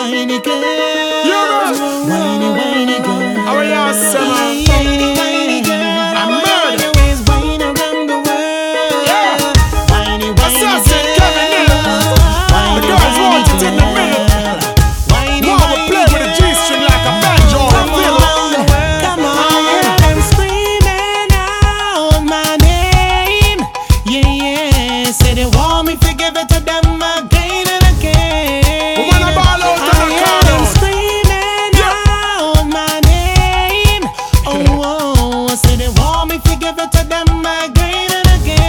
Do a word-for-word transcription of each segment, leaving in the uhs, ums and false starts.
whiny girl. Yeah, Whiny, whiny girl. how are you, summer? Whiny, whiny girl. I'm I mad. wanna always whine around the world. Yeah. Whiny, whiny Assassin girl. Kevin Neal. Whiny, The girls whiny want it in the middle. girl. Whiny, Mama whiny play with a girl. G-string like a banjo. Come Feel on, come on. I hear them screaming out my name. Yeah, yeah. Say they want me to give it to them again and again. We wanna ball out to I the hear corner. them screaming out my name. Oh, oh. Say they want me to give it to them again and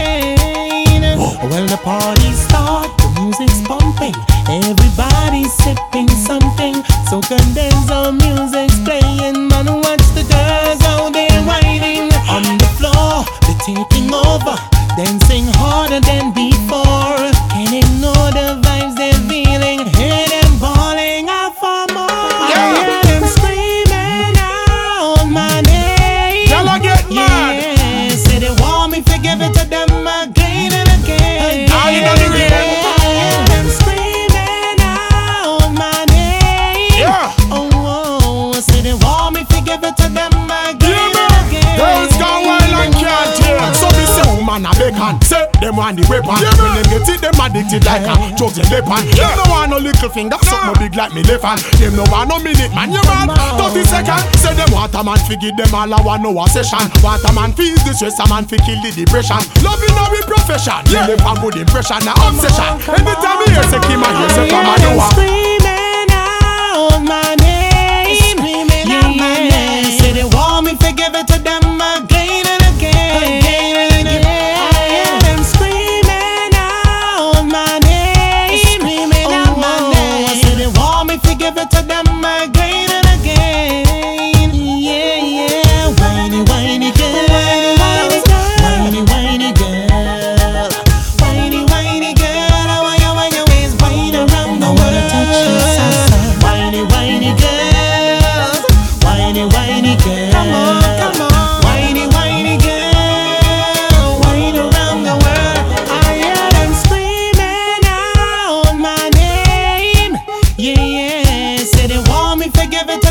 again. Well, the party start, the music's pumping, everybody's sipping something. So condense the music's playing, man, watch the girls out there whining on the floor. They're taking over, dancing harder than before. Can't ignore the vibes they're feeling, hear them calling out for more. I hear them screaming out my name. Y'all are get mad. Yeah, say they want me to give it to them again and again. Are you not the real? I hear them screaming out my name. Yeah. Oh, oh, say they want me to give it to them again and again. Girls gone wild and can't tell. So me say, woman a beckon. Say them want the weapon. When them get it, them addicted like a drugs in Japan. Them no want no little finger, something big like me left hand. Them no want no minute, man, you man. thirty seconds. Say them want a man fi give them all a one hour session. Want a man fi ease the stress, a man fi kill the depression. Loving a we profession. Yeah, them a good impression, a obsession. Every time me hear say Kim a hear say from a Them door. screaming out my name. Screaming out my name. Say they want me to give it to them again and again. Again and again. I hear them screaming out my name. Screaming out my name. Say they want me to give it to them again and again. Yeah, yeah. Whiny, whiny girl. Whiny, whiny girl. Whiny, whiny girl. I want you, want you always whine around the world. Whiny, whiny girl. Whiny, whiny girl. Come on, come on. Whiny, whiny girl. Whine around the world. I hear them screaming out my name. Yeah, yeah. Say they want me to give it